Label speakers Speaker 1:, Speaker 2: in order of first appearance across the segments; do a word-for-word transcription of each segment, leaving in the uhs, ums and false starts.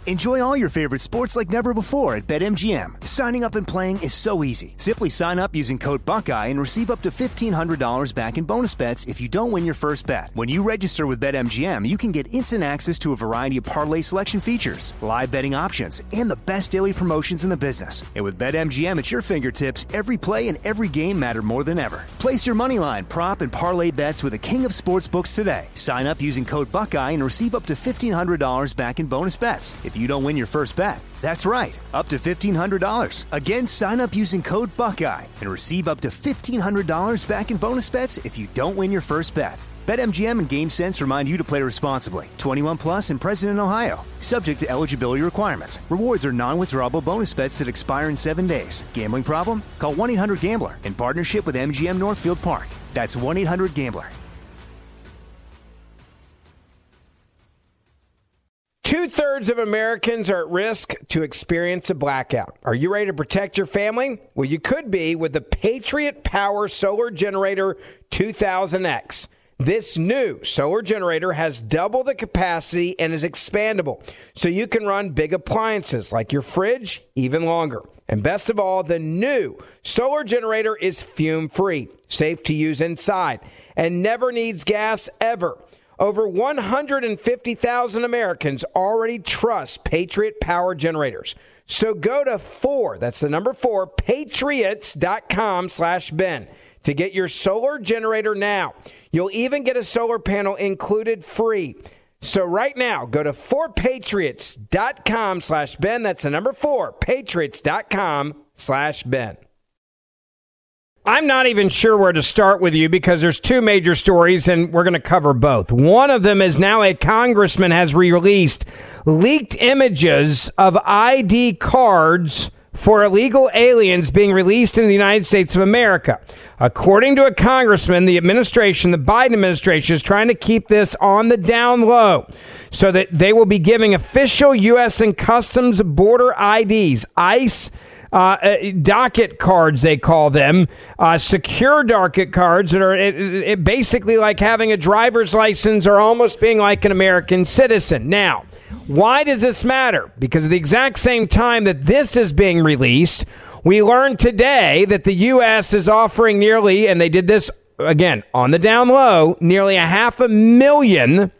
Speaker 1: Enjoy all your favorite sports like never before at BetMGM. Signing up and playing is so easy. Simply sign up using code Buckeye and receive up to fifteen hundred dollars back in bonus bets if you don't win your first bet. When you register with BetMGM, you can get instant access to a variety of parlay selection features, live betting options, and the best daily promotions in the business. And with BetMGM at your fingertips, every play and every game matter more than ever. Place your moneyline, prop, and parlay bets with the king of sportsbooks today. Sign up using code Buckeye and receive up to fifteen hundred dollars back in bonus bets if you don't win your first bet. That's right, up to fifteen hundred dollars. Again, sign up using code Buckeye and receive up to fifteen hundred dollars back in bonus bets if you don't win your first bet. BetMGM and GameSense remind you to play responsibly. twenty-one plus and present in Ohio. Subject to eligibility requirements. Rewards are non-withdrawable bonus bets that expire in seven days. Gambling problem? Call one eight hundred gambler in partnership with M G M Northfield Park. That's one eight hundred gambler.
Speaker 2: Two-thirds of Americans are at risk to experience a blackout. Are you ready to protect your family? Well, you could be with the Patriot Power Solar Generator two thousand X. This new solar generator has double the capacity and is expandable, so you can run big appliances like your fridge even longer. And best of all, the new solar generator is fume-free, safe to use inside, and never needs gas ever. Over one hundred fifty thousand Americans already trust Patriot Power Generators. So go to four, that's the number four, patriots.com slash Ben to get your solar generator now. You'll even get a solar panel included free. So right now, go to four patriots.com slash Ben. That's the number four, patriots.com slash Ben. I'm not even sure where to start with you because there's two major stories and we're going to cover both. One of them is now a congressman has released leaked images of I D cards for illegal aliens being released in the United States of America. According to a congressman, the administration, the Biden administration, is trying to keep this on the down low so that they will be giving official U S and Customs border I Ds, ICE Uh, uh, docket cards, they call them, uh, secure docket cards that are it, it basically like having a driver's license or almost being like an American citizen. Now, why does this matter? Because at the exact same time that this is being released, we learned today that the U S is offering nearly, and they did this, again, on the down low, nearly a half a million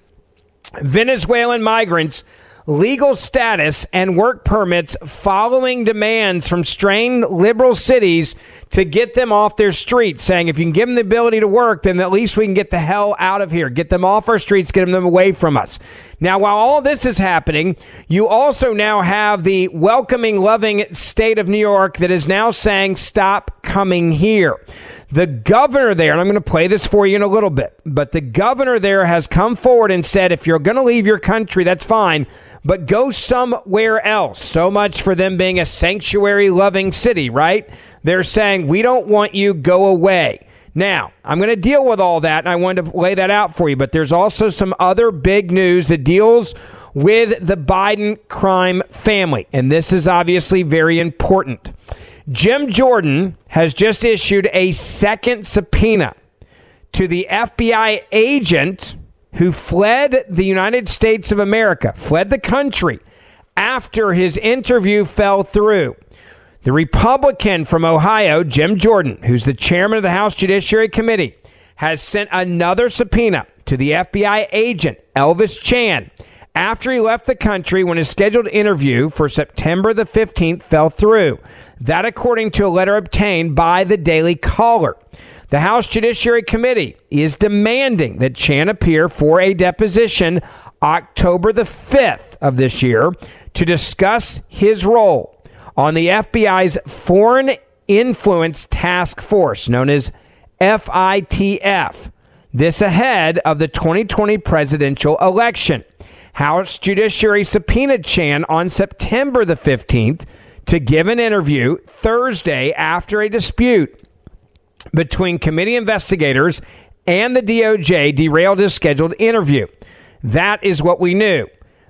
Speaker 2: Venezuelan migrants legal status and work permits following demands from strained liberal cities to get them off their streets, saying if you can give them the ability to work, then at least we can get the hell out of here, get them off our streets, get them away from us. Now, while all this is happening, you also now have the welcoming, loving state of New York that is now saying, stop coming here. The governor there, and I'm going to play this for you in a little bit, but the governor there has come forward and said, if you're going to leave your country, that's fine, but go somewhere else. So much for them being a sanctuary-loving city, right? They're saying, we don't want you, go away. Now, I'm going to deal with all that, and I wanted to lay that out for you, but there's also some other big news that deals with the Biden crime family, and this is obviously very important. Jim Jordan has just issued a second subpoena to the F B I agent who fled the United States of America, fled the country after his interview fell through. The Republican from Ohio, Jim Jordan, who's the chairman of the House Judiciary Committee, has sent another subpoena to the F B I agent, Elvis Chan, after he left the country when his scheduled interview for September the fifteenth fell through. That according to a letter obtained by the Daily Caller. The House Judiciary Committee is demanding that Chan appear for a deposition October the fifth of this year to discuss his role on the F B I's Foreign Influence Task Force, known as F I T F. This ahead of the twenty twenty presidential election. House Judiciary subpoenaed Chan on September the fifteenth to give an interview Thursday after a dispute between committee investigators and the D O J derailed his scheduled interview. That is what we knew.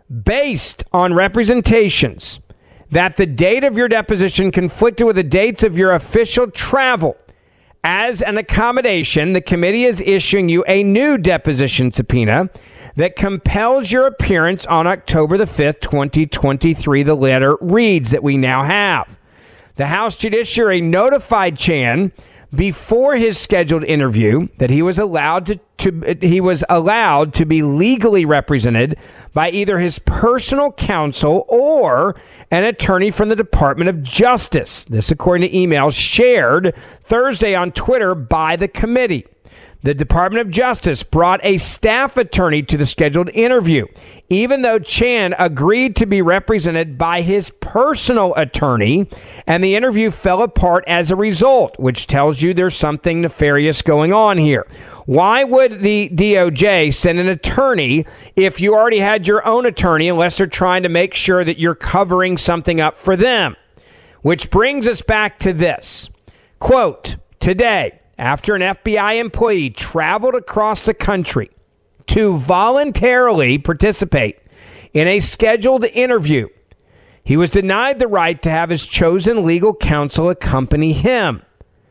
Speaker 2: Based on representations that the date of your deposition conflicted with the dates of your official travel, as an accommodation, the committee is issuing you a new deposition subpoena that compels your appearance on October the fifth, twenty twenty-three, the letter reads that we now have. The House Judiciary notified Chan before his scheduled interview that he was allowed to, to he was allowed to be legally represented by either his personal counsel or an attorney from the Department of Justice. This according to emails shared Thursday on Twitter by the committee. The Department of Justice brought a staff attorney to the scheduled interview, even though Chan agreed to be represented by his personal attorney, and the interview fell apart as a result, which tells you there's something nefarious going on here. Why would the D O J send an attorney if you already had your own attorney, unless they're trying to make sure that you're covering something up for them? Which brings us back to this. Quote, today, after an F B I employee traveled across the country to voluntarily participate in a scheduled interview, he was denied the right to have his chosen legal counsel accompany him.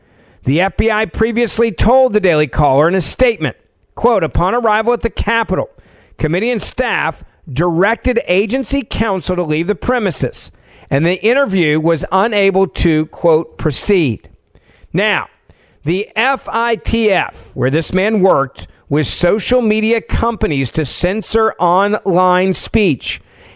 Speaker 2: The F B I previously told the Daily Caller in a statement, quote, upon arrival at the Capitol, committee and staff directed agency counsel to leave the premises, and the interview was unable to, quote, proceed. Now, the F I T F, where this man worked with social media companies to censor online speech,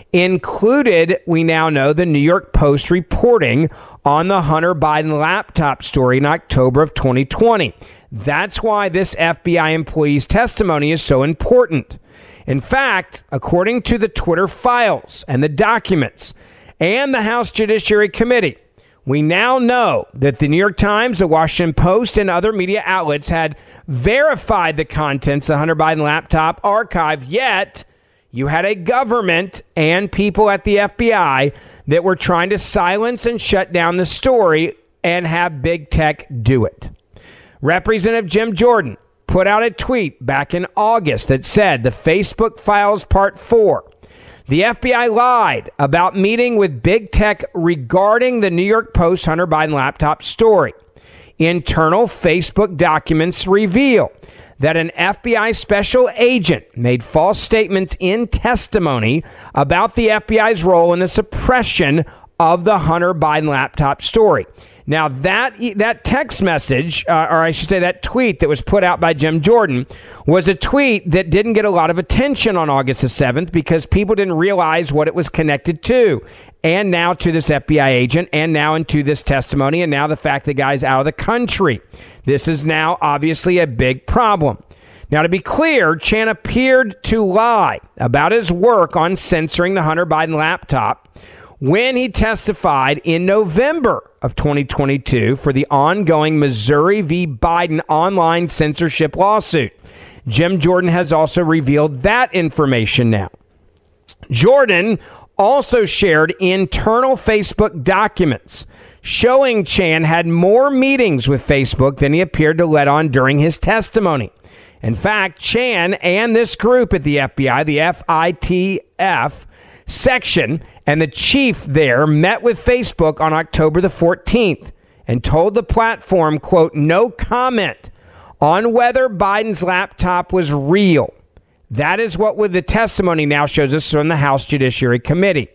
Speaker 2: included, we now know, the New York Post reporting on the Hunter Biden laptop story in October of twenty twenty. That's why this F B I employee's testimony is so important. In fact, according to the Twitter files and the documents and the House Judiciary Committee, we now know that the New York Times, the Washington Post, and other media outlets had verified the contents of the Hunter Biden laptop archive, yet you had a government and people at the F B I that were trying to silence and shut down the story and have big tech do it. Representative Jim Jordan put out a tweet back in August that said the Facebook Files Part four. The F B I lied about meeting with big tech regarding the New York Post Hunter Biden laptop story. Internal Facebook documents reveal that an F B I special agent made false statements in testimony about the F B I's role in the suppression of the Hunter Biden laptop story. Now, that that text message, uh, or I should say that tweet that was put out by Jim Jordan, was a tweet that didn't get a lot of attention on August the seventh because people didn't realize what it was connected to. And now to this F B I agent, and now into this testimony, and now the fact the guy's out of the country. This is now obviously a big problem. Now, to be clear, Chan appeared to lie about his work on censoring the Hunter Biden laptop when he testified in November of twenty twenty-two for the ongoing Missouri v. Biden online censorship lawsuit. Jim Jordan has also revealed that information now. Jordan also shared internal Facebook documents showing Chan had more meetings with Facebook than he appeared to let on during his testimony. In fact, Chan and this group at the F B I, the F I T F section, and the chief there met with Facebook on October the fourteenth and told the platform, quote, no comment on whether Biden's laptop was real. That is what with the testimony now shows us from the House Judiciary Committee.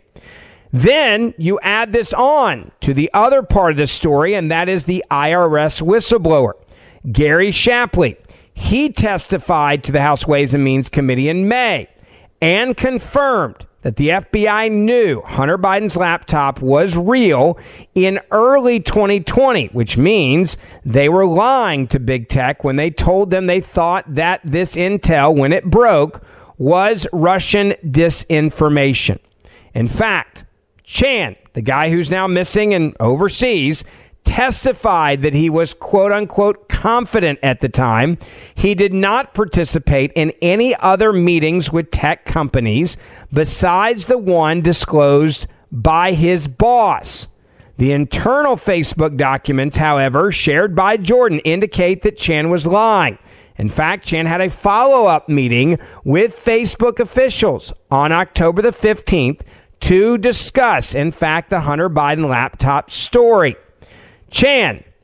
Speaker 2: Then you add this on to the other part of the story, and that is the I R S whistleblower, Gary Shapley. He testified to the House Ways and Means Committee in May and confirmed that the F B I knew Hunter Biden's laptop was real in early twenty twenty, which means they were lying to big tech when they told them they thought that this intel, when it broke, was Russian disinformation. In fact, Chan, the guy who's now missing and overseas, testified that he was quote unquote confident at the time. He did not participate in any other meetings with tech companies besides the one disclosed by his boss. The internal Facebook documents, however, shared by Jordan indicate that Chan was lying. In fact, Chan had a follow-up meeting with Facebook officials on October the fifteenth to discuss, in fact, the Hunter Biden laptop story. Chan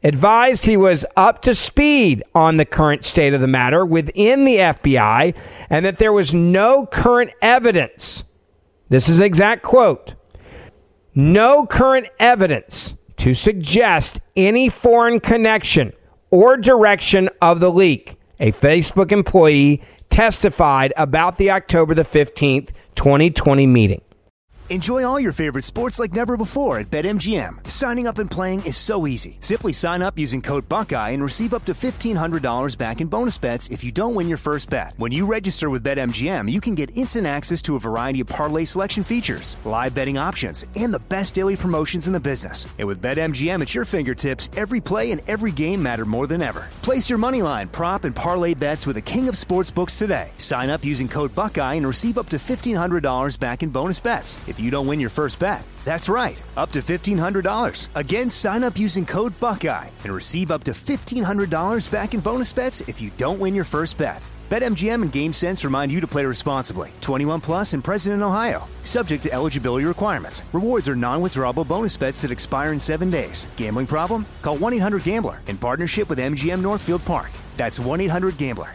Speaker 2: advised he was up to speed on the current state of the matter within the F B I and that there was no current evidence. This is an exact quote. No current evidence to suggest any foreign connection or direction of the leak, a Facebook employee testified about the October the fifteenth, twenty twenty meeting.
Speaker 1: Enjoy all your favorite sports like never before at BetMGM. Signing up and playing is so easy. Simply sign up using code Buckeye and receive up to fifteen hundred dollars back in bonus bets if you don't win your first bet. When you register with BetMGM, you can get instant access to a variety of parlay selection features, live betting options, and the best daily promotions in the business. And with BetMGM at your fingertips, every play and every game matter more than ever. Place your moneyline, prop, and parlay bets with the king of sportsbooks today. Sign up using code Buckeye and receive up to fifteen hundred dollars back in bonus bets if you don't win your first bet. That's right, up to fifteen hundred dollars. Again, sign up using code Buckeye and receive up to fifteen hundred dollars back in bonus bets if you don't win your first bet. BetMGM and GameSense remind you to play responsibly. twenty-one plus and present in Ohio. Subject to eligibility requirements. Rewards are non-withdrawable bonus bets that expire in seven days. Gambling problem? Call one eight hundred gambler in partnership with M G M Northfield Park. That's one eight hundred gambler.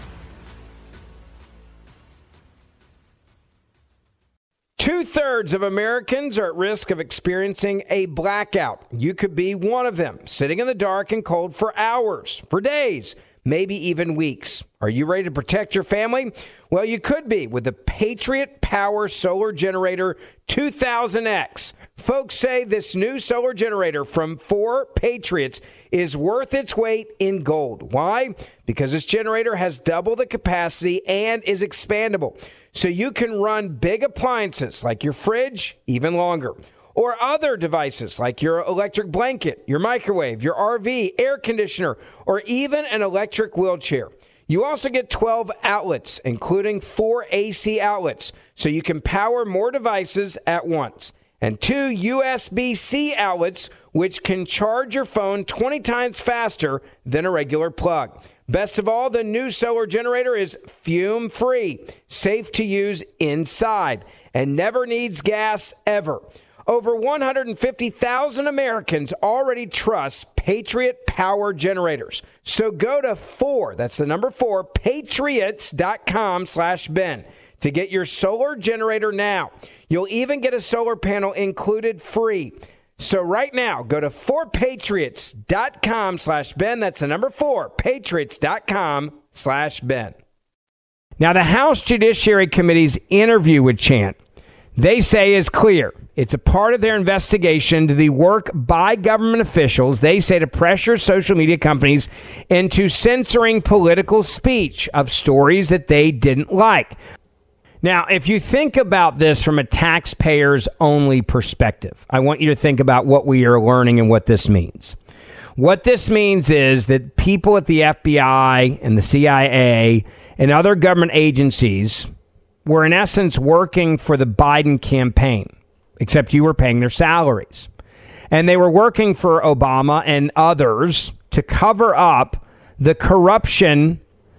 Speaker 2: Two-thirds of Americans are at risk of experiencing a blackout. You could be one of them, sitting in the dark and cold for hours, for days, maybe even weeks. Are you ready to protect your family? Well, you could be with the Patriot Power Solar Generator two thousand X. Folks say this new solar generator from four Patriots is worth its weight in gold. Why? Because this generator has double the capacity and is expandable. So you can run big appliances like your fridge even longer, or other devices like your electric blanket, your microwave, your R V, air conditioner, or even an electric wheelchair. You also get twelve outlets, including four A C outlets, so you can power more devices at once, and two U S B C outlets, which can charge your phone twenty times faster than a regular plug. Best of all, the new solar generator is fume-free, safe to use inside, and never needs gas ever. Over one hundred fifty thousand Americans already trust Patriot Power Generators. So go to four, that's the number four, patriots.com slash Ben to get your solar generator now. You'll even get a solar panel included free. So right now, go to four patriots.com slash Ben. That's the number four, patriots.com slash Ben. Now, the House Judiciary Committee's interview with Chant, they say, is clear. It's a part of their investigation to the work by government officials, they say, to pressure social media companies into censoring political speech of stories that they didn't like. Now, if you think about this from a taxpayers only perspective, I want you to think about what we are learning and what this means. What this means is that people at the F B I and the C I A and other government agencies were in essence working for the Biden campaign, except you were paying their salaries. And they were working for Obama and others to cover up the corruption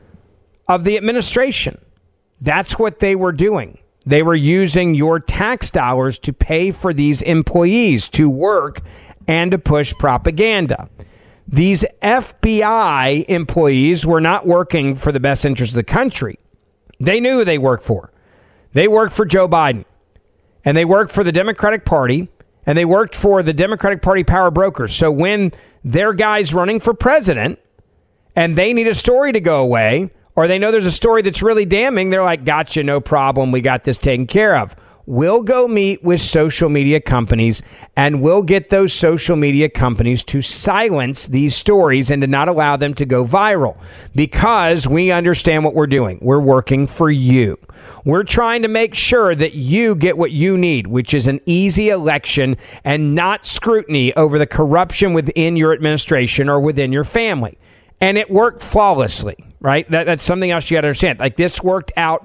Speaker 2: of the administration. That's what they were doing. They were using your tax dollars to pay for these employees to work and to push propaganda. These F B I employees were not working for the best interest of the country. They knew who they worked for. They worked for Joe Biden, and they worked for the Democratic Party, and they worked for the Democratic Party power brokers. So when their guy's running for president and they need a story to go away, or they know there's a story that's really damning, they're like, gotcha, no problem. We got this taken care of. We'll go meet with social media companies and we'll get those social media companies to silence these stories and to not allow them to go viral because we understand what we're doing. We're working for you. We're trying to make sure that you get what you need, which is an easy election and not scrutiny over the corruption within your administration or within your family. And it worked flawlessly, right? That, that's something else you got to understand. Like, this worked out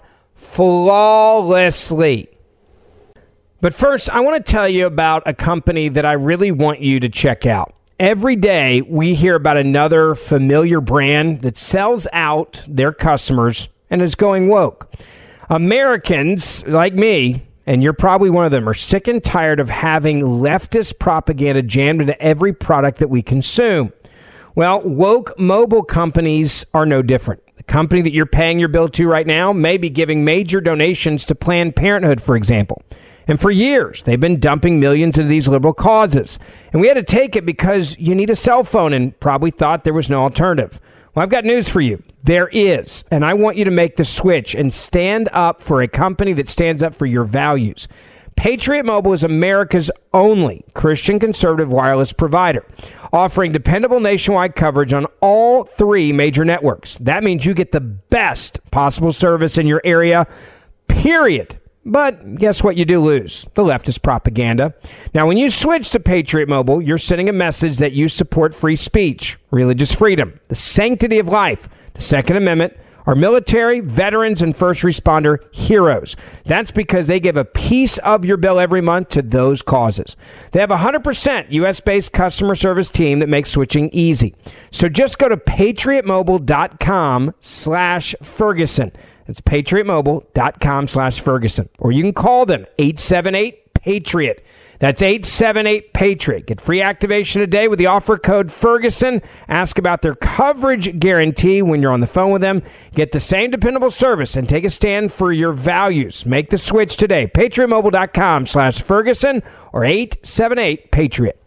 Speaker 2: flawlessly. But first, I want to tell you about a company that I really want you to check out. Every day, we hear about another familiar brand that sells out their customers and is going woke. Americans, like me, and you're probably one of them, are sick and tired of having leftist propaganda jammed into every product that we consume. Well, woke mobile companies are no different. The company that you're paying your bill to right now may be giving major donations to Planned Parenthood, for example. And for years, they've been dumping millions into these liberal causes. And we had to take it because you need a cell phone and probably thought there was no alternative. Well, I've got news for you. There is. And I want you to make the switch and stand up for a company that stands up for your values. Patriot Mobile is America's only Christian conservative wireless provider, offering dependable nationwide coverage on all three major networks. That means you get the best possible service in your area, period. But guess what you do lose? The leftist propaganda. Now, when you switch to Patriot Mobile, you're sending a message that you support free speech, religious freedom, the sanctity of life, the Second Amendment, our military, veterans, and first responder heroes. That's because they give a piece of your bill every month to those causes. They have a one hundred percent U S-based customer service team that makes switching easy. So just go to patriotmobile.com slash Ferguson. That's patriotmobile.com slash Ferguson. Or you can call them, eight seven eight, PATRIOT. That's eight seven eight, PATRIOT. Get free activation today with the offer code Ferguson. Ask about their coverage guarantee when you're on the phone with them. Get the same dependable service and take a stand for your values. Make the switch today. patriotmobile.com slash Ferguson or eight seven eight, PATRIOT.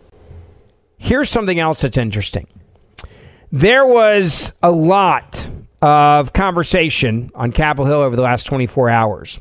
Speaker 2: Here's something else that's interesting. There was a lot of conversation on Capitol Hill over the last twenty-four hours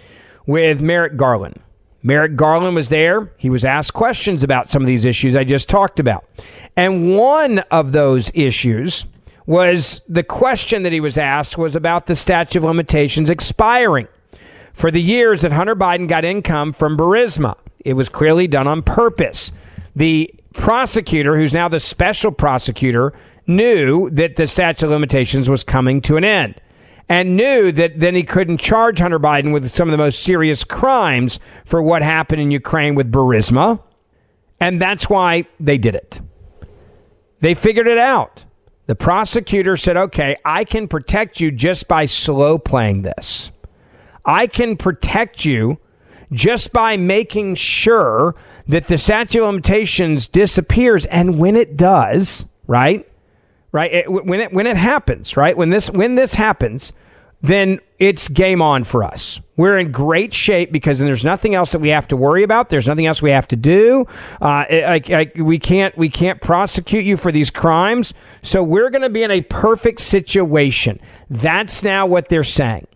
Speaker 2: with Merrick Garland. Merrick Garland was there. He was asked questions about some of these issues I just talked about. And one of those issues was the question that he was asked was about the statute of limitations expiring for the years that Hunter Biden got income from Burisma. It was clearly done on purpose. The prosecutor, who's now the special prosecutor, knew that the statute of limitations was coming to an end and knew that then he couldn't charge Hunter Biden with some of the most serious crimes for what happened in Ukraine with Burisma. And that's why they did it. They figured it out. The prosecutor said, okay, I can protect you just by slow playing this. I can protect you just by making sure that the statute of limitations disappears. And when it does, right? Right, it, when it when it happens, right, when this when this happens, then it's game on for us. We're in great shape because there's nothing else that we have to worry about. There's nothing else we have to do. Uh, I, I, we can't we can't prosecute you for these crimes. So we're going to be in a perfect situation. That's now what they're saying.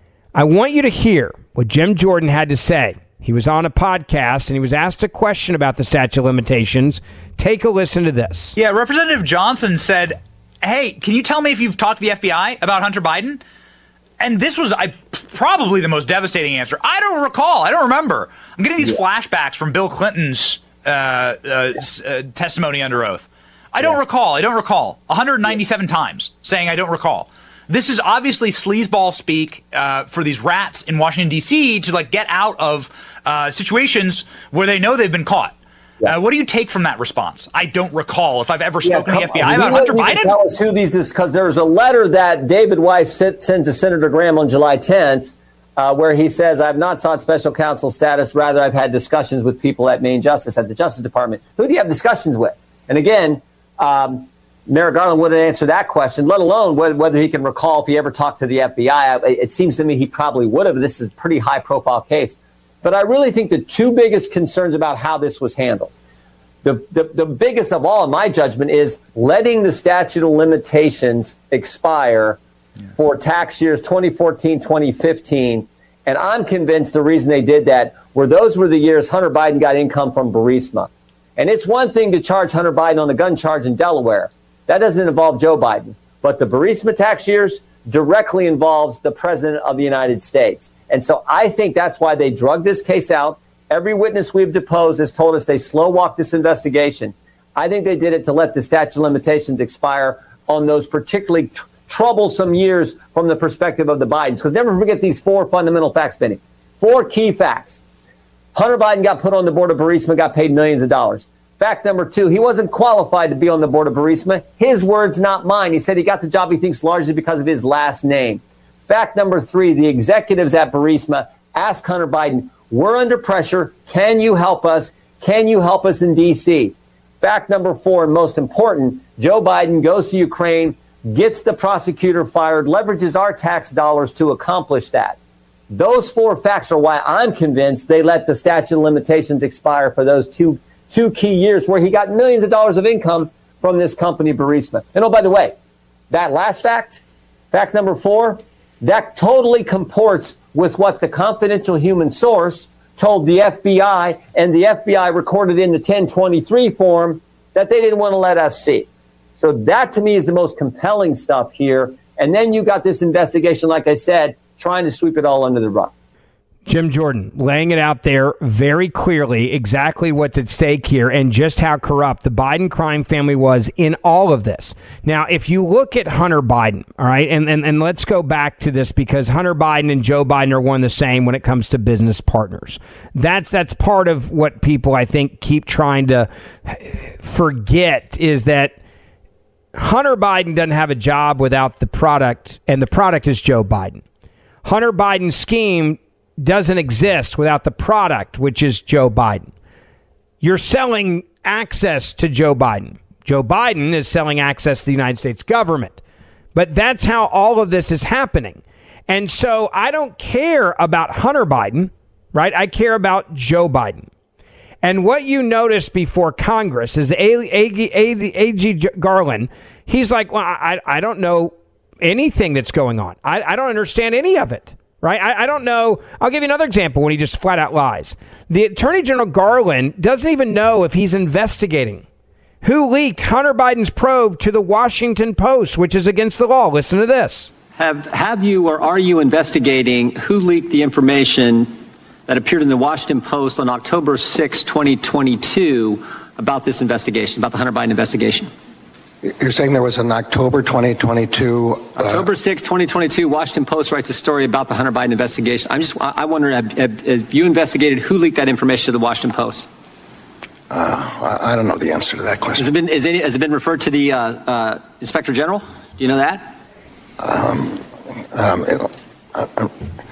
Speaker 2: I want you to hear what Jim Jordan had to say. He was on a podcast and he was asked a question about the statute of limitations. Take a listen to this.
Speaker 3: Yeah, Representative Johnson said, hey, can you tell me if you've talked to the F B I about Hunter Biden? And this was I, probably the most devastating answer. I don't recall. I don't remember. I'm getting these yeah. flashbacks from Bill Clinton's uh, uh, uh, testimony under oath. I don't yeah. recall. I don't recall. one hundred ninety-seven yeah. times saying I don't recall. This is obviously sleazeball speak uh, for these rats in Washington, D C to like get out of uh, situations where they know they've been caught. Yeah. Uh, what do you take from that response? I don't recall if I've ever spoken yeah, to the F B I about Hunter Biden.
Speaker 4: Tell us who these is, because there's a letter that David Weiss sent, sent to Senator Graham on July tenth, uh, where he says, "I've not sought special counsel status. Rather, I've had discussions with people at Maine Justice, at the Justice Department." Who do you have discussions with? And again, um, Merrick Garland wouldn't answer that question, let alone whether he can recall if he ever talked to the F B I. It seems to me he probably would have. This is a pretty high-profile case. But I really think the two biggest concerns about how this was handled, the, the, the biggest of all, in my judgment, is letting the statute of limitations expire yeah. for tax years twenty fourteen, twenty fifteen. And I'm convinced the reason they did that were those were the years Hunter Biden got income from Burisma. And it's one thing to charge Hunter Biden on a gun charge in Delaware. That doesn't involve Joe Biden. But the Burisma tax years directly involves the president of the United States. And so I think that's why they drug this case out. Every witness we've deposed has told us they slow walked this investigation. I think they did it to let the statute of limitations expire on those particularly tr- troublesome years from the perspective of the Bidens. Because never forget these four fundamental facts, Benny. Four key facts. Hunter Biden got put on the board of Burisma, got paid millions of dollars. Fact number two, he wasn't qualified to be on the board of Burisma. His words, not mine. He said he got the job, he thinks, largely because of his last name. Fact number three, the executives at Burisma asked Hunter Biden, we're under pressure. Can you help us? Can you help us in D C? Fact number four, and most important, Joe Biden goes to Ukraine, gets the prosecutor fired, leverages our tax dollars to accomplish that. Those four facts are why I'm convinced they let the statute of limitations expire for those two two key years where he got millions of dollars of income from this company, Burisma. And oh, by the way, that last fact, fact number four, that totally comports with what the confidential human source told the F B I, and the F B I recorded in the ten twenty-three form that they didn't want to let us see. So that, to me, is the most compelling stuff here. And then you got this investigation, like I said, trying to sweep it all under the rug.
Speaker 2: Jim Jordan laying it out there very clearly exactly what's at stake here and just how corrupt the Biden crime family was in all of this. Now, if you look at Hunter Biden, all right, and, and, and let's go back to this because Hunter Biden and Joe Biden are one and the same when it comes to business partners. That's that's part of what people, I think, keep trying to forget is that Hunter Biden doesn't have a job without the product, and the product is Joe Biden. Hunter Biden's scheme doesn't exist without the product, which is Joe Biden. You're selling access to Joe Biden. Joe Biden is selling access to the United States government. But that's how all of this is happening. And so I don't care about Hunter Biden, right? I care about Joe Biden. And what you notice before Congress is A G Garland, he's like, well, I, I don't know anything that's going on. I, I don't understand any of it. Right? I, I don't know. I'll give you another example when he just flat out lies. The Attorney General Garland doesn't even know if he's investigating who leaked Hunter Biden's probe to the Washington Post, which is against the law. Listen to this.
Speaker 5: Have have you or are you investigating who leaked the information that appeared in the Washington Post on October sixth, twenty twenty-two about this investigation, about the Hunter Biden investigation?
Speaker 6: You're saying there was an October twenty twenty-two...
Speaker 5: Uh, October sixth, twenty twenty-two, Washington Post writes a story about the Hunter Biden investigation. I'm just, I wonder, have, have, have you investigated who leaked that information to the Washington Post?
Speaker 6: Uh, I don't know the answer to that question.
Speaker 5: Has it been, is it, has it been referred to the uh, uh, Inspector General? Do you know that?
Speaker 6: Um, um, it, uh,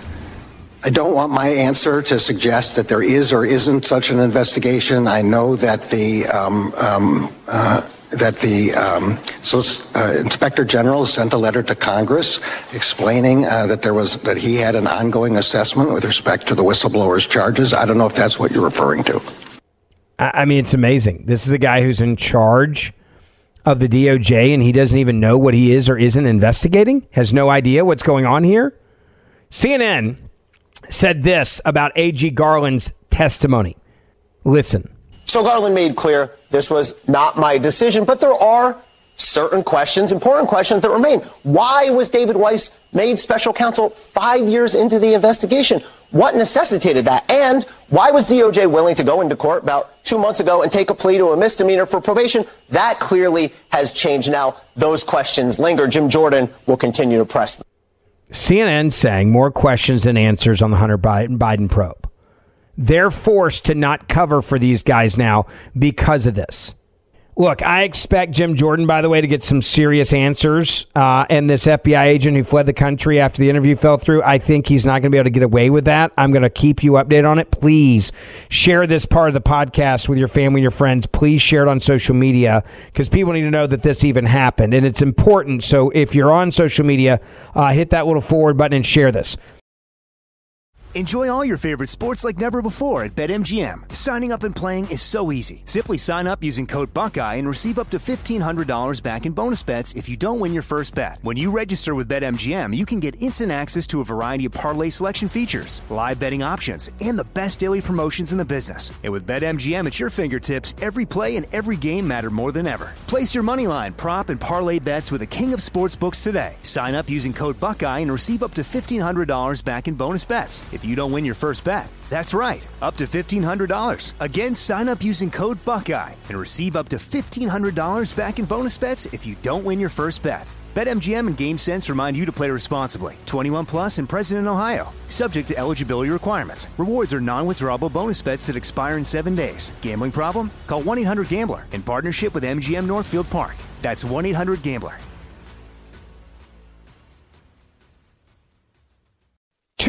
Speaker 6: I don't want my answer to suggest that there is or isn't such an investigation. I know that the... Um, um, uh, that the um, so, uh, Inspector General sent a letter to Congress explaining uh, that there was that he had an ongoing assessment with respect to the whistleblower's charges. I don't know if that's what you're referring to.
Speaker 2: I mean, it's amazing. This is a guy who's in charge of the D O J, and he doesn't even know what he is or isn't investigating, has no idea what's going on here. C N N said this about A G Garland's testimony. Listen.
Speaker 7: So Garland made clear this was not my decision, but there are certain questions, important questions that remain. Why was David Weiss made special counsel five years into the investigation? What necessitated that? And why was D O J willing to go into court about two months ago and take a plea to a misdemeanor for probation? That clearly has changed now. Those questions linger. Jim Jordan will continue to press them.
Speaker 2: C N N saying more questions than answers on the Hunter Biden, Biden probe. They're forced to not cover for these guys now because of this. Look, I expect Jim Jordan, by the way, to get some serious answers. Uh, and this F B I agent who fled the country after the interview fell through, I think he's not going to be able to get away with that. I'm going to keep you updated on it. Please share this part of the podcast with your family and your friends. Please share it on social media because people need to know that this even happened. And it's important. So if you're on social media, uh, hit that little forward button and share this.
Speaker 1: Enjoy all your favorite sports like never before at BetMGM. Signing up and playing is so easy. Simply sign up using code Buckeye and receive up to fifteen hundred dollars back in bonus bets if you don't win your first bet. When you register with BetMGM, you can get instant access to a variety of parlay selection features, live betting options, and the best daily promotions in the business. And with BetMGM at your fingertips, every play and every game matter more than ever. Place your moneyline, prop, and parlay bets with the king of sportsbooks today. Sign up using code Buckeye and receive up to fifteen hundred dollars back in bonus bets if you don't win your first bet. That's right, up to fifteen hundred dollars. Again, sign up using code Buckeye and receive up to fifteen hundred dollars back in bonus bets if you don't win your first bet. BetMGM and GameSense remind you to play responsibly. twenty-one plus and present in Ohio. Subject to eligibility requirements. Rewards are non-withdrawable bonus bets that expire in seven days. Gambling problem? Call one eight hundred gambler in partnership with M G M Northfield Park. That's one eight hundred gambler.
Speaker 2: Two-thirds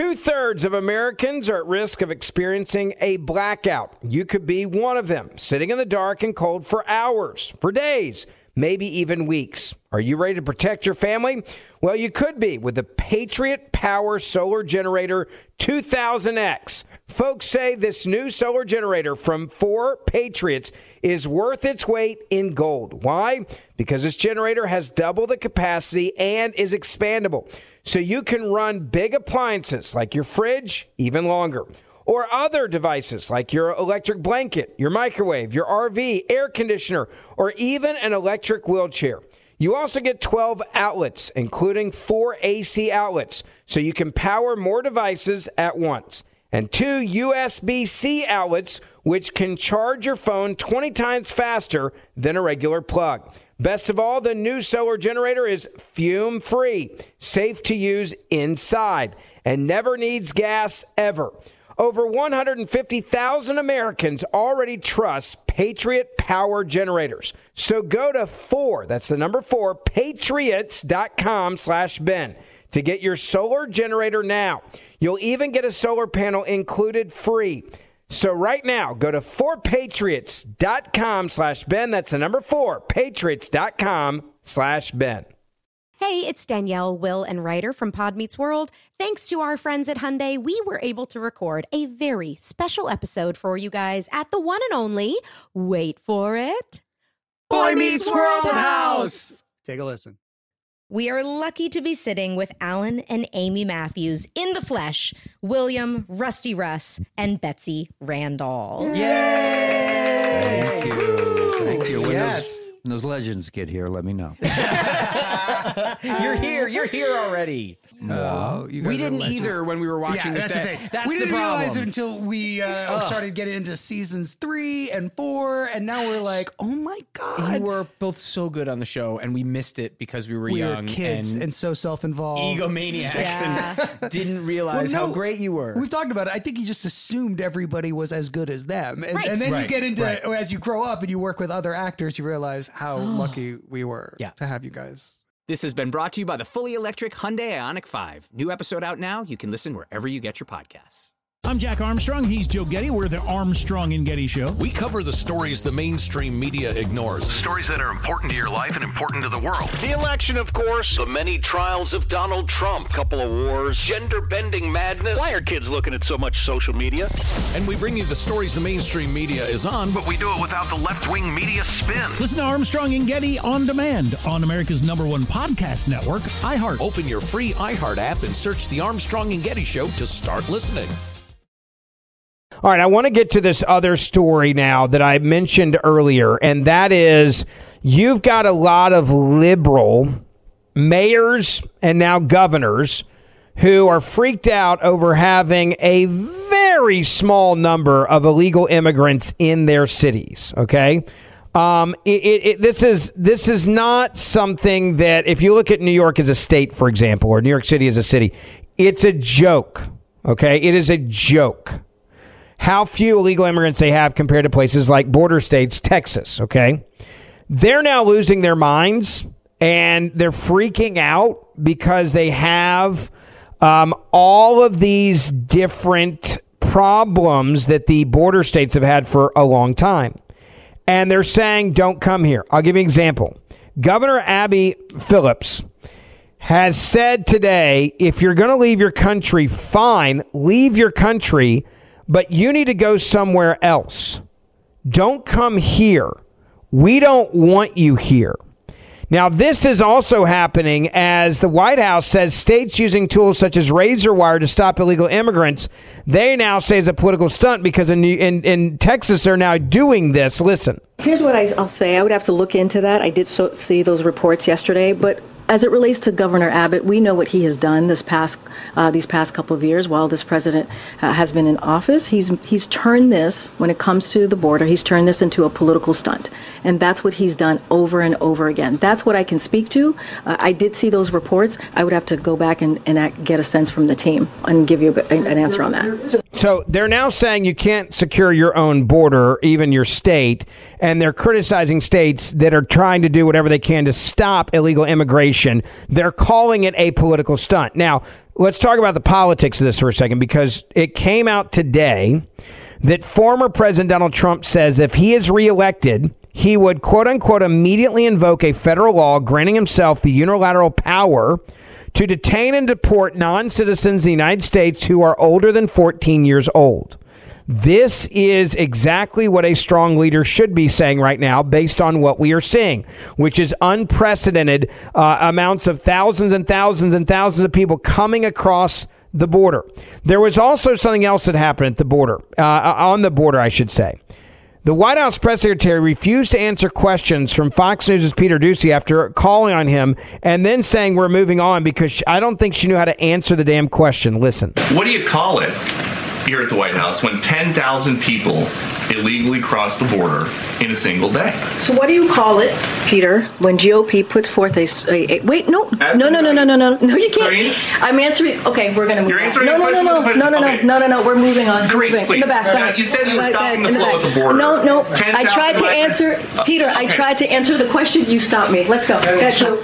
Speaker 2: Two-thirds of Americans are at risk of experiencing a blackout. You could be one of them, sitting in the dark and cold for hours, for days, maybe even weeks. Are you ready to protect your family? Well, you could be with the Patriot Power Solar Generator two thousand X. Folks say this new solar generator from four Patriots is worth its weight in gold. Why? Because this generator has double the capacity and is expandable. So you can run big appliances like your fridge even longer, or other devices like your electric blanket, your microwave, your R V, air conditioner, or even an electric wheelchair. You also get twelve outlets, including four A C outlets, so you can power more devices at once, and two U S B C outlets, which can charge your phone twenty times faster than a regular plug. Best of all, the new solar generator is fume-free, safe to use inside, and never needs gas ever. Over one hundred fifty thousand Americans already trust Patriot Power Generators. So go to four, that's the number four, patriots.com slash Ben to get your solar generator now. You'll even get a solar panel included free. So right now, go to four patriots.com slash Ben. That's the number four, patriots.com slash Ben.
Speaker 8: Hey, it's Danielle, Will, and Ryder from Pod Meets World. Thanks to our friends at Hyundai, we were able to record a very special episode for you guys at the one and only, wait for it,
Speaker 9: Boy Meets World House. Take a listen.
Speaker 8: We are lucky to be sitting with Alan and Amy Matthews in the flesh, William, Rusty Russ, and Betsy Randall.
Speaker 9: Yay!
Speaker 10: Thank you. Thank you. When,
Speaker 9: Yes.
Speaker 10: those, when those legends get here, let me know.
Speaker 9: You're here. You're here already.
Speaker 10: No, you guys
Speaker 9: We
Speaker 10: are
Speaker 9: didn't
Speaker 10: legends.
Speaker 9: either when we were watching
Speaker 11: Yeah,
Speaker 9: this.
Speaker 11: that's the
Speaker 9: day.
Speaker 11: thing.
Speaker 9: That's
Speaker 11: we
Speaker 9: the
Speaker 11: didn't
Speaker 9: problem.
Speaker 11: realize it until we uh, started getting into seasons three and four, and now we're like, oh my god,
Speaker 9: You were both so good on the show, and we missed it because we were
Speaker 11: we
Speaker 9: young
Speaker 11: were kids and,
Speaker 9: and,
Speaker 11: so self-involved,
Speaker 9: egomaniacs,
Speaker 8: Yeah.
Speaker 9: and didn't realize
Speaker 11: Well, no,
Speaker 9: how great you were.
Speaker 11: We've talked about it. I think you just assumed everybody was as good as them, and,
Speaker 8: Right.
Speaker 11: and then you
Speaker 9: Right,
Speaker 11: get into
Speaker 9: right.
Speaker 11: as you grow up and you work with other actors, you realize how lucky we were
Speaker 9: Yeah.
Speaker 11: to have you guys.
Speaker 12: This has been brought to you by the fully electric Hyundai Ioniq five. New episode out now. You can listen wherever you get your podcasts.
Speaker 13: I'm Jack Armstrong. He's Joe Getty. We're the Armstrong and Getty Show.
Speaker 14: We cover the stories the mainstream media ignores. Stories that are important to your life and important to the world. The election, of course. The many trials of Donald Trump. Couple of wars. Gender-bending madness. Why are kids looking at so much social media? And we bring you the stories the mainstream media is on, but we do it without the left-wing media spin.
Speaker 13: Listen to Armstrong and Getty on demand on America's number one podcast network, iHeart.
Speaker 14: Open your free iHeart app and search The Armstrong and Getty Show to start listening.
Speaker 2: All right, I want to get to this other story now that I mentioned earlier, and that is you've got a lot of liberal mayors and now governors who are freaked out over having a very small number of illegal immigrants in their cities, okay? Um, it, it, it, this is this is not something that, if you look at New York as a state, for example, or New York City as a city, it's a joke, okay? It is a joke how few illegal immigrants they have compared to places like border states, Texas, okay? They're now losing their minds, and they're freaking out because they have um, all of these different problems that the border states have had for a long time. And they're saying, don't come here. I'll give you an example. Governor Abby Phillips has said today, if you're going to leave your country, fine, leave your country, but you need to go somewhere else. Don't come here. We don't want you here. Now, this is also happening as the White House says states using tools such as razor wire to stop illegal immigrants, they now say is a political stunt because in, in, in Texas they're now doing this. Listen.
Speaker 15: Here's what I, I'll say. I would have to look into that. I did so, see those reports yesterday, but as it relates to Governor Abbott, we know what he has done this past uh, these past couple of years while this president uh, has been in office. He's he's turned this, when it comes to the border, he's turned this into a political stunt. And that's what he's done over and over again. That's what I can speak to. Uh, I did see those reports. I would have to go back and, and act, get a sense from the team and give you a, an answer on that.
Speaker 2: So they're now saying you can't secure your own border, even your state, and they're criticizing states that are trying to do whatever they can to stop illegal immigration. They're calling it a political stunt. Now, let's talk about the politics of this for a second, because it came out today that former President Donald Trump says if he is reelected, he would, quote unquote, immediately invoke a federal law granting himself the unilateral power to detain and deport non-citizens of the United States who are older than fourteen years old. This is exactly what a strong leader should be saying right now, based on what we are seeing, which is unprecedented uh, amounts of thousands and thousands and thousands of people coming across the border. There was also something else that happened at the border, uh, on the border, I should say. The White House press secretary refused to answer questions from Fox News' Peter Doocy after calling on him and then saying we're moving on because she, I don't think she knew how to answer the damn question. Listen.
Speaker 16: What do you call it here at the White House when ten thousand people illegally cross the border in a single day?
Speaker 15: So what do you call it, Peter, when G O P puts forth a, a, a wait, no, no, no, no, no, no, no, no, you can't. I'm answering. Okay, we're going to move
Speaker 16: You're
Speaker 15: on.
Speaker 16: answering
Speaker 15: No,
Speaker 16: the
Speaker 15: no, no, no,
Speaker 16: question
Speaker 15: no, no, no,
Speaker 16: okay.
Speaker 15: no, no, no, we're moving on.
Speaker 16: Great,
Speaker 15: moving.
Speaker 16: please.
Speaker 15: In the back.
Speaker 16: Uh, you said you were
Speaker 15: Right,
Speaker 16: stopping the
Speaker 15: in the
Speaker 16: flow
Speaker 15: back.
Speaker 16: at the border.
Speaker 15: No, no,
Speaker 16: ten
Speaker 15: I tried to
Speaker 16: migrants.
Speaker 15: answer, Peter,
Speaker 16: Uh,
Speaker 15: I
Speaker 16: okay.
Speaker 15: tried to answer the question, you stopped me. Let's go. Okay, so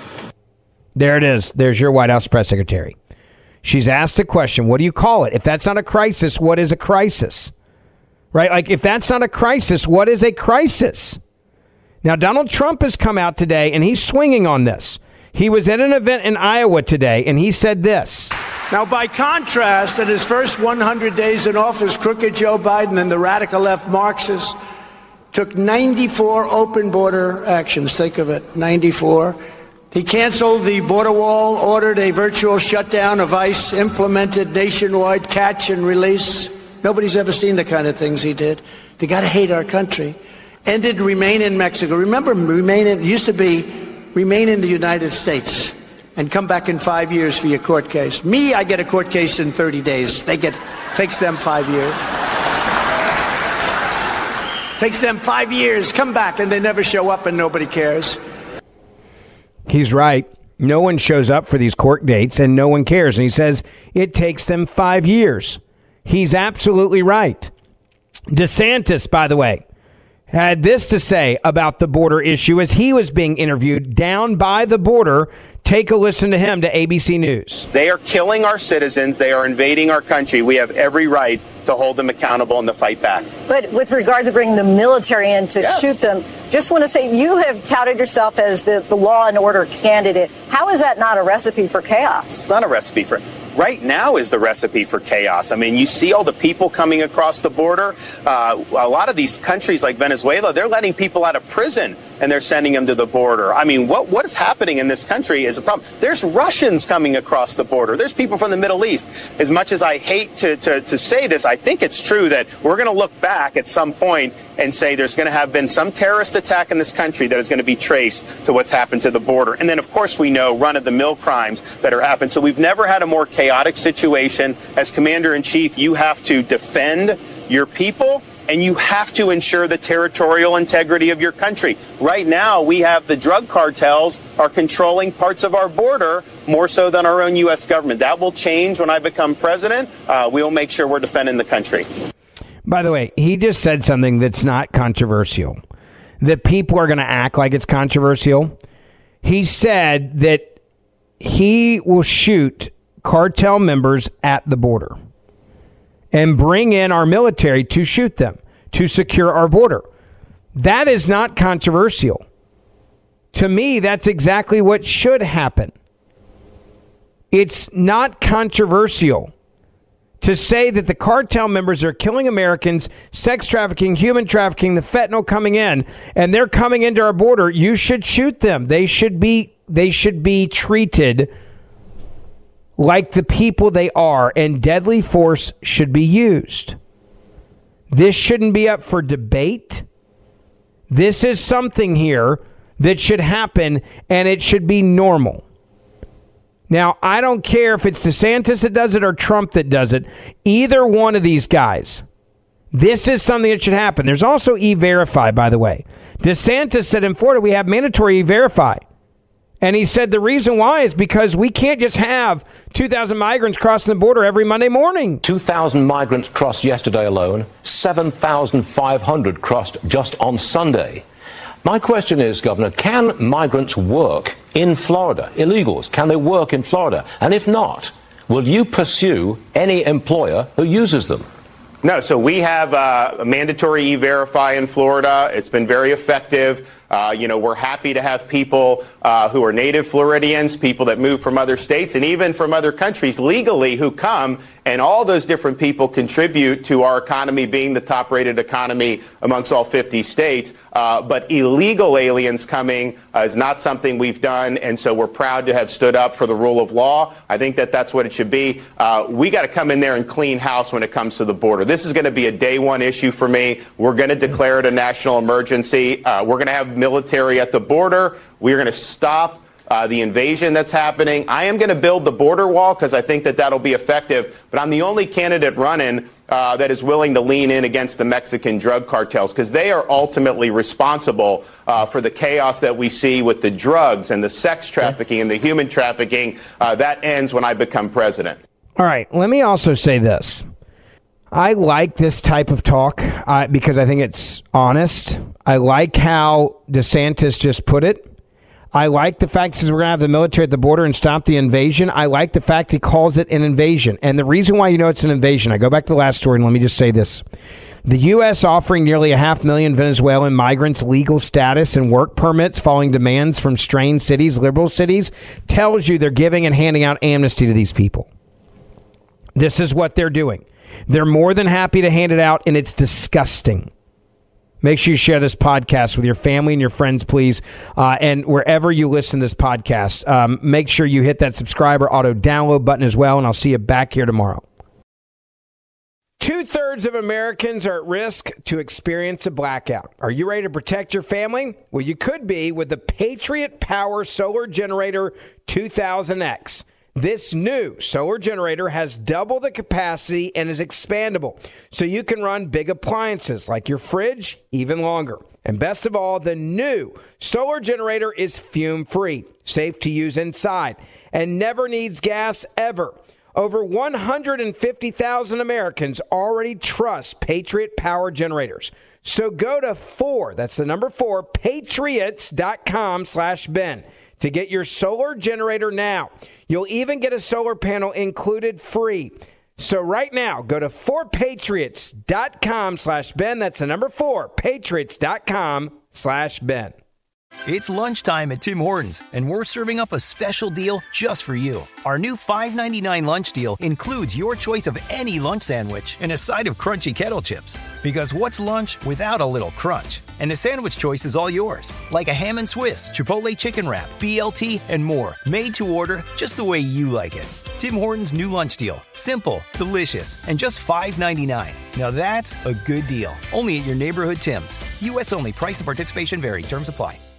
Speaker 2: There it is. There's your White House press secretary. She's asked a question. What do you call it? If that's not a crisis, what is a crisis? Right? Like, if that's not a crisis, what is a crisis? Now, Donald Trump has come out today, and he's swinging on this. He was at an event in Iowa today, and he said this.
Speaker 17: Now, by contrast, in his first one hundred days in office, crooked Joe Biden and the radical left Marxists took ninety-four open border actions. Think of it, ninety-four. He canceled the border wall, ordered a virtual shutdown of ICE, implemented nationwide catch and release. Nobody's ever seen the kind of things he did. They got to hate our country. Ended remain in Mexico. Remember, remain in, it used to be remain in the United States and come back in five years for your court case. Me, I get a court case in thirty days. They get, takes them five years. Takes them five years, come back, and they never show up and nobody cares.
Speaker 2: He's right. No one shows up for these court dates and no one cares. And he says it takes them five years. He's absolutely right. DeSantis, by the way, had this to say about the border issue as he was being interviewed down by the border. Take a listen to him to A B C News.
Speaker 7: They are killing our citizens. They are invading our country. We have every right to hold them accountable and to fight back.
Speaker 18: But with regard to bringing the military in to yes. shoot them, just want to say you have touted yourself as the, the law and order candidate. How is that not a recipe for chaos?
Speaker 7: It's not a recipe for right now is the recipe for chaos. I mean, you see all the people coming across the border. Uh, a lot of these countries like Venezuela, they're letting people out of prison and they're sending them to the border. I mean, what what is happening in this country is a problem. There's Russians coming across the border. There's people from the Middle East. As much as I hate to, to, to say this, I think it's true that we're going to look back at some point and say there's going to have been some terrorist attack in this country that is going to be traced to what's happened to the border. And then, of course, we know run-of-the-mill crimes that are happening. So we've never had a more chaotic situation. As Commander-in-Chief, you have to defend your people, and you have to ensure the territorial integrity of your country. Right now, we have the drug cartels are controlling parts of our border more so than our own U S government. That will change when I become president. Uh, we will make sure we're defending the country.
Speaker 2: By the way, he just said something that's not controversial, that people are going to act like it's controversial. He said that he will shoot cartel members at the border and bring in our military to shoot them, to secure our border. That is not controversial. To me, that's exactly what should happen. It's not controversial to say that the cartel members are killing Americans, sex trafficking, human trafficking, the fentanyl coming in, and they're coming into our border. You should shoot them. They should be, they should be treated like the people they are, and deadly force should be used. This shouldn't be up for debate. This is something here that should happen, and it should be normal. Now, I don't care if it's DeSantis that does it or Trump that does it. Either one of these guys, this is something that should happen. There's also E-Verify, by the way. DeSantis said in Florida we have mandatory E-Verify. And he said the reason why is because we can't just have two thousand migrants crossing the border every Monday morning.
Speaker 19: two thousand migrants crossed yesterday alone. seven thousand five hundred crossed just on Sunday. My question is, Governor, can migrants work in Florida? Illegals, can they work in Florida? And if not, will you pursue any employer who uses them?
Speaker 20: No, so we have uh, a mandatory E-Verify in Florida. It's been very effective. Uh, you know, we're happy to have people uh, who are native Floridians, people that move from other states, and even from other countries legally who come, and all those different people contribute to our economy being the top-rated economy amongst all fifty states. Uh, but illegal aliens coming uh, is not something we've done, and so we're proud to have stood up for the rule of law. I think that that's what it should be. Uh, we got to come in there and clean house when it comes to the border. This is going to be a day one issue for me. We're going to declare it a national emergency. Uh, we're going to have military at the border. We're going to stop uh, the invasion that's happening. I am going to build the border wall because I think that that'll be effective. But I'm the only candidate running uh, that is willing to lean in against the Mexican drug cartels because they are ultimately responsible uh, for the chaos that we see with the drugs and the sex trafficking and the human trafficking. Uh, that ends when I become president.
Speaker 2: All right. Let me also say this. I like this type of talk uh, because I think it's honest. I like how DeSantis just put it. I like the fact that we're going to have the military at the border and stop the invasion. I like the fact he calls it an invasion. And the reason why you know it's an invasion, I go back to the last story and let me just say this. The U S offering nearly a half million Venezuelan migrants legal status and work permits following demands from strained cities, liberal cities, tells you they're giving and handing out amnesty to these people. This is what they're doing. They're more than happy to hand it out, and it's disgusting. Make sure you share this podcast with your family and your friends, please. Uh, and wherever you listen to this podcast, um, make sure you hit that subscribe or auto download button as well, and I'll see you back here tomorrow. Two-thirds of Americans are at risk to experience a blackout. Are you ready to protect your family? Well, you could be with the Patriot Power Solar Generator two thousand X. This new solar generator has double the capacity and is expandable, so you can run big appliances like your fridge even longer. And best of all, the new solar generator is fume-free, safe to use inside, and never needs gas ever. Over one hundred fifty thousand Americans already trust Patriot Power Generators. So go to four, that's the number four, patriots.com slash Ben to get your solar generator now. You'll even get a solar panel included free. So right now, go to four patriots.com slash Ben. That's the number four, patriots.com slash Ben.
Speaker 21: It's lunchtime at Tim Hortons, and we're serving up a special deal just for you. Our new five ninety-nine lunch deal includes your choice of any lunch sandwich and a side of crunchy kettle chips. Because what's lunch without a little crunch? And the sandwich choice is all yours, like a ham and Swiss, Chipotle chicken wrap, B L T, and more, made to order just the way you like it. Tim Hortons' new lunch deal. Simple, delicious, and just five ninety-nine. Now that's a good deal. Only at your neighborhood Tim's. U S only. Price and participation vary. Terms apply.